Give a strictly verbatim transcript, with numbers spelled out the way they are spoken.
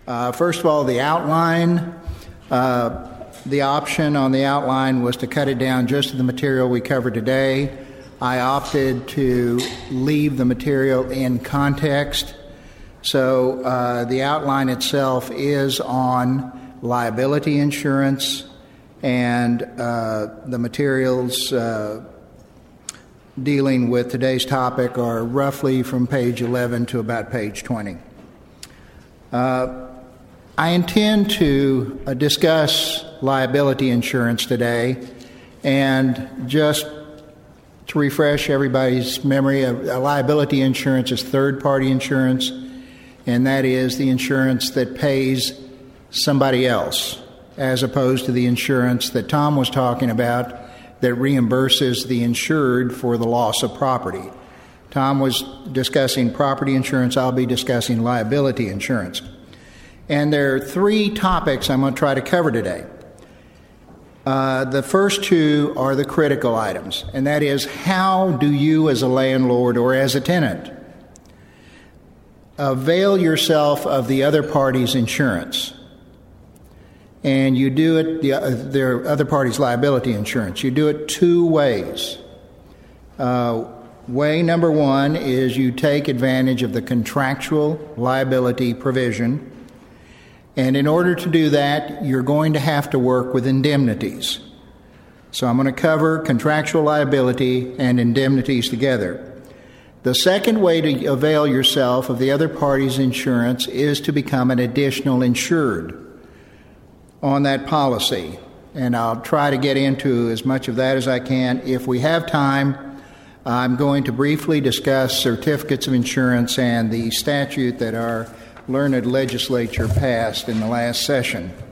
Uh, first of all, the outline. Uh, the option on the outline was to cut it down just to the material we covered today. I opted to leave the material in context. So uh, the outline itself is on liability insurance, and uh, the materials uh, dealing with today's topic are roughly from page eleven to about page twenty. Uh, I intend to uh, discuss liability insurance today, and just to refresh everybody's memory, uh, liability insurance is third-party insurance, and that is the insurance that pays somebody else, as opposed to the insurance that Tom was talking about that reimburses the insured for the loss of property. Tom was discussing property insurance. I'll be discussing liability insurance. And there are three topics I'm going to try to cover today. Uh, the first two are the critical items, and that is, how do you as a landlord or as a tenant avail yourself of the other party's insurance? And you do it, the, uh, their other party's liability insurance. You do it two ways. Uh, way number one is you take advantage of the contractual liability provision. And in order to do that, you're going to have to work with indemnities. So I'm going to cover contractual liability and indemnities together. The second way to avail yourself of the other party's insurance is to become an additional insured on that policy. And I'll try to get into as much of that as I can. If we have time, I'm going to briefly discuss certificates of insurance and the statute that our learned legislature passed in the last session.